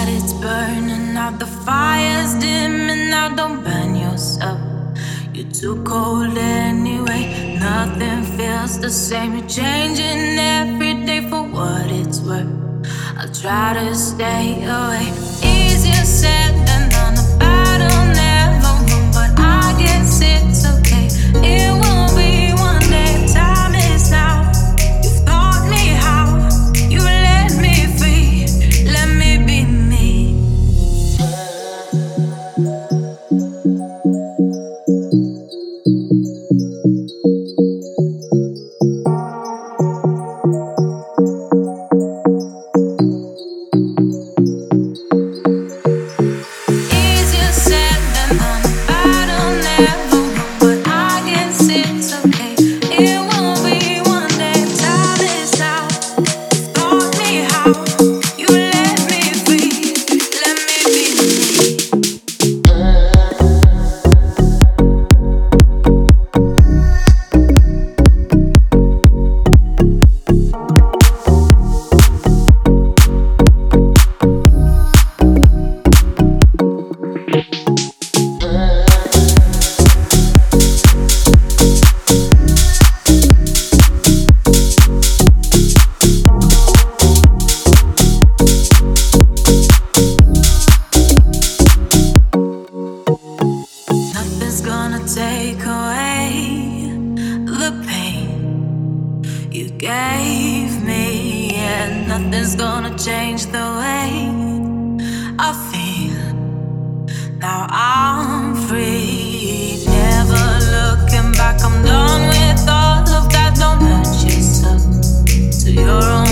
it's burning out, the fire's dimming out. Don't burn yourself, you're too cold anyway. Nothing feels the same, you're changing every day for what it's worth. I'll try to stay away. Easier said than done, a battle never won, but I guess it's okay. It will be one day, time is now. You've taught me how, you let me free, let me be me. Easier said than done, a battle never won, but I guess it's okay. It will be one day, time is now. You've taught me how, you let me free, let me be me. Nothing's gonna take away the pain you gave me, and nothing's gonna change the way I feel. Now I'm free, never looking back. I'm done with all of that. Don't hurt yourself to your own